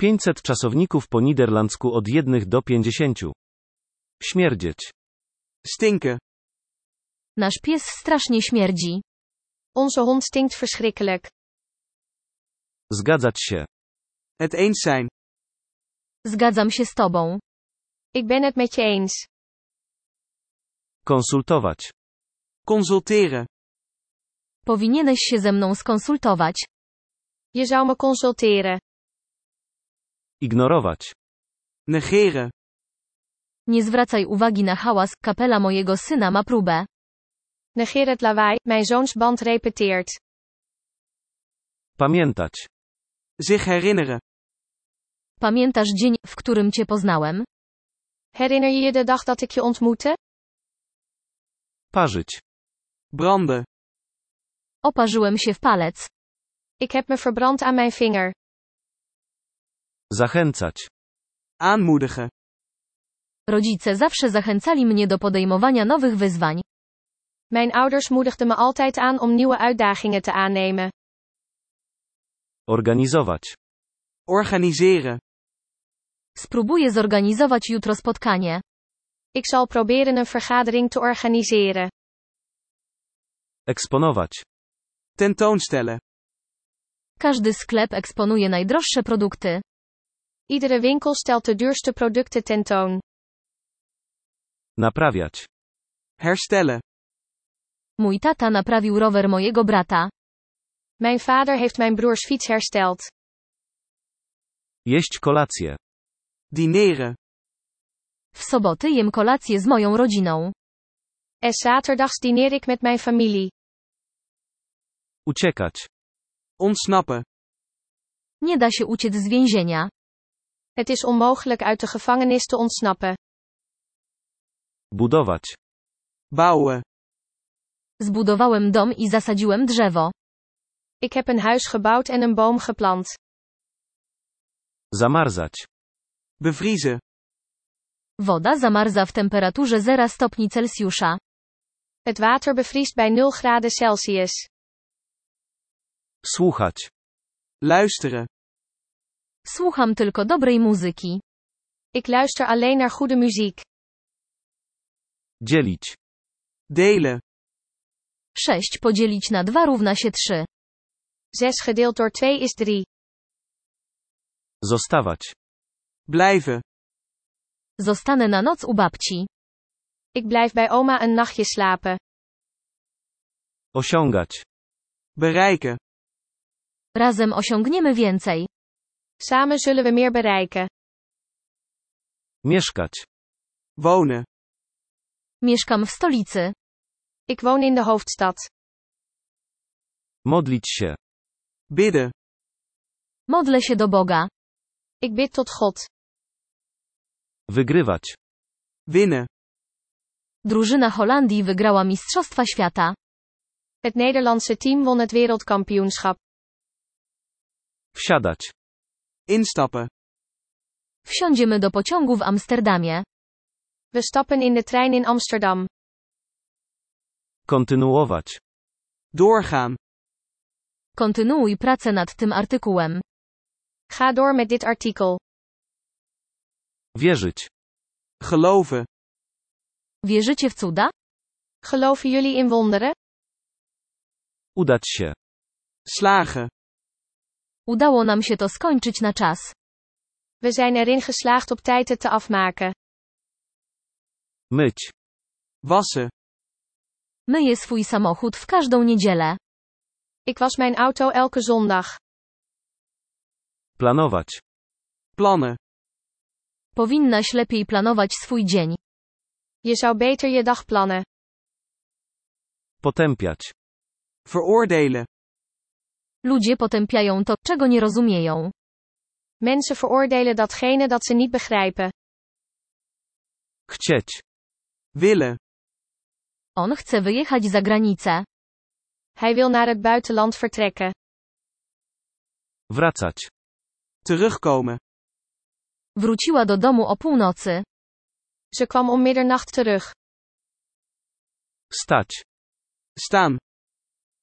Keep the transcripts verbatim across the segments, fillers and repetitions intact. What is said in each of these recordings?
pięćset czasowników po niderlandzku od jednych do pięćdziesięciu. Śmierdzieć. Stinken. Nasz pies strasznie śmierdzi. Onze hond stinkt verschrikkelijk. Zgadzać się. Het eens zijn. Zgadzam się z tobą. Ik ben het met je eens. Konsultować. Consulteren. Powinieneś się ze mną skonsultować. Je zou me consulteren. Ignorować. Negeren. Nie zwracaj uwagi na hałas, kapela mojego syna ma próbę. Negeer het lawaai, mijn zoons band repeteert. Pamiętać. Zich herinneren. Pamiętasz dzień, w którym cię poznałem? Herinner je je de dag dat ik je ontmoette? Parzyć. Branden. Oparzyłem się w palec. Ik heb me verbrand aan mijn vinger. Zachęcać. Aanmoedigen. Rodzice zawsze zachęcali mnie do podejmowania nowych wyzwań. Mijn ouders moedigden me altijd aan om nieuwe uitdagingen te aannemen. Organizować. Organiseren. Spróbuję zorganizować jutro spotkanie. Ik zal proberen een vergadering te organiseren. Eksponować. Tentoonstellen. Każdy sklep eksponuje najdroższe produkty. Iedere winkel stelt de duurste producten tentoon. Naprawiać. Herstellen. Mój tata naprawił rower mojego brata. Mijn vader heeft mijn broers fiets hersteld. Jeść kolację. Dineren. W soboty jem kolację z moją rodziną. En zaterdags dineer ik met mijn familie. Uciekać. Ontsnappen. Nie da się uciec z więzienia. Het is onmogelijk uit de gevangenis te ontsnappen. Budować. Bouwen. Zbudowałem dom i zasadziłem drzewo. Ik heb een huis gebouwd en een boom geplant. Zamarzać. Bevriezen. Woda zamarza w temperaturze zero stopni Celsjusza. Het water bevriest bij nul graden Celsius. Słuchać. Luisteren. Słucham tylko dobrej muzyki. Ik luister alleen naar goede muziek. Dzielić. Delen. sześć podzielić na dwa równa się trzy. zes gedeeld door twee is drie. Zostawać. Blijven. Zostanę na noc u babci. Ik blijf bij oma een nachtje slapen. Osiągać. Bereiken. Razem osiągniemy więcej. Samen zullen we meer bereiken. Mieszkać. Wonen. Mieszkam w stolicy. Ik woon in de hoofdstad. Modlić się. Bidden. Modlę się do Boga. Ik bid tot God. Wygrywać. Winnen. Drużyna Holandii wygrała Mistrzostwa Świata. Het Nederlandse team won het wereldkampioenschap. Wsiadać. Instappen. Wsiądziemy do pociągu w Amsterdamie. We stappen in de trein in Amsterdam. Kontynuować. Doorgaan. Kontynuuj pracę nad tym artykułem. Ga door met dit artikel. Wierzyć. Geloven. Wierzycie w cuda? Geloven jullie in wonderen? Udać się. Slagen. Udało nam się to skończyć na czas. We zijn erin geslaagd op tijd het te afmaken. Myć. Wassen. Myję swój samochód w każdą niedzielę. Ik was mijn auto elke zondag. Planować. Plannen. Powinnaś lepiej planować swój dzień. Je zou beter je dag plannen. Potępiać. Veroordelen. Ludzie potępiają to, czego nie rozumieją. Mensen veroordelen datgene dat ze niet begrijpen. Chcieć. Willen. On chce wyjechać za granicę. Hij wil naar het buitenland vertrekken. Wracać. Terugkomen. Wróciła do domu o północy. Ze kwam om middernacht terug. Stać. Staan.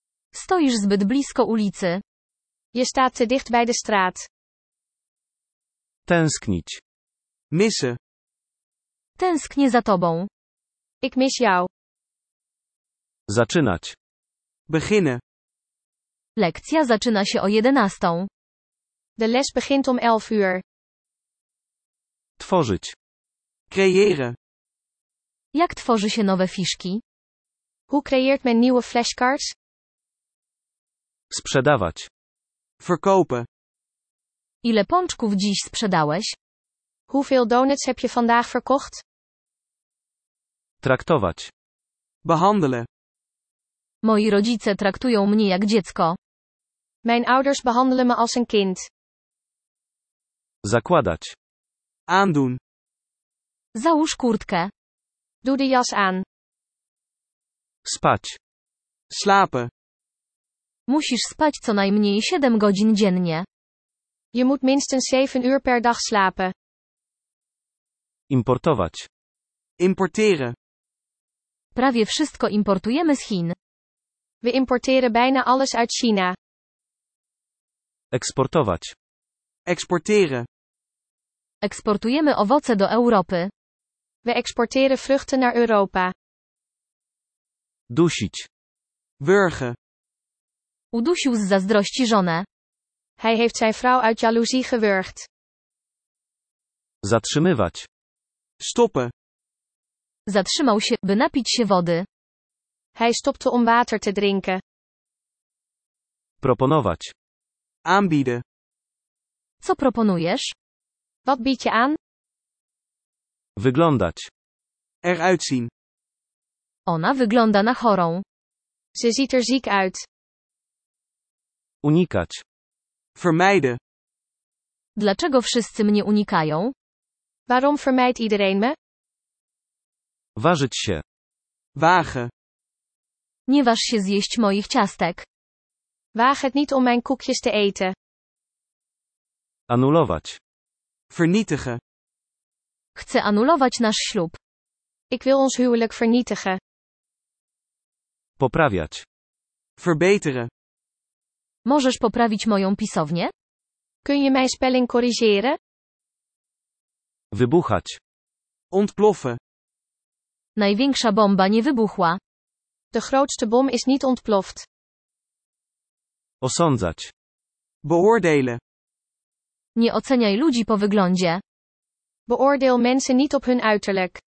Stoisz zbyt blisko ulicy. Je staat te dicht bij de straat. Tęsknić. Missen. Tęsknię za tobą. Ik mis jou. Zaczynać. Beginnen. Lekcja zaczyna się o jedenastą. De les begint om elf uur. Tworzyć. Creëren. Jak tworzy się nowe fiszki? Hoe creëert men nieuwe flashcards? Sprzedawać. Verkopen. Ile pączków dziś sprzedałeś? Hoeveel donuts heb je vandaag verkocht? Traktować. Behandelen. Moi rodzice traktują mnie jak dziecko. Mijn ouders behandelen me als een kind. Zakładać. Aandoen. Załóż kurtkę. Doe de jas aan. Spać. Slapen. Musisz spać co najmniej siedem godzin dziennie. Je moet minstens zeven uur per dag slapen. Importować. Importeren. Prawie wszystko importujemy z Chin. We importeren bijna alles uit China. Eksportować. Exporteren. Eksportujemy owoce do Europy. We exporteren vruchten naar Europa. Dusić. Wurgen. Udusił z zazdrości żonę. Hij heeft zijn vrouw uit jaloezie gewurgd. Zatrzymywać. Stoppen. Zatrzymał się, by napić się wody. Hij stopte om water te drinken. Proponować. Aanbieden. Co proponujesz? Wat bied je aan? Wyglądać. Eruit zien. Ona wygląda na chorą. Ze ziet er ziek uit. Unikać. Vermijden. Dlaczego wszyscy mnie unikają? Waarom vermijdt iedereen me? Ważyć się. Wagen. Nie waż się zjeść moich ciastek. Waag het niet om mijn koekjes te eten. Anulować. Vernietigen. Chcę anulować nasz ślub. Ik wil ons huwelijk vernietigen. Poprawiać. Verbeteren. Możesz poprawić moją pisownię? Kun je mijn spelling corrigeren? Wybuchać. Ontploffen. Największa bomba nie wybuchła. De grootste bom is niet ontploft. Osądzać. Beoordelen. Nie oceniaj ludzi po wyglądzie. Beoordeel mensen niet op hun uiterlijk.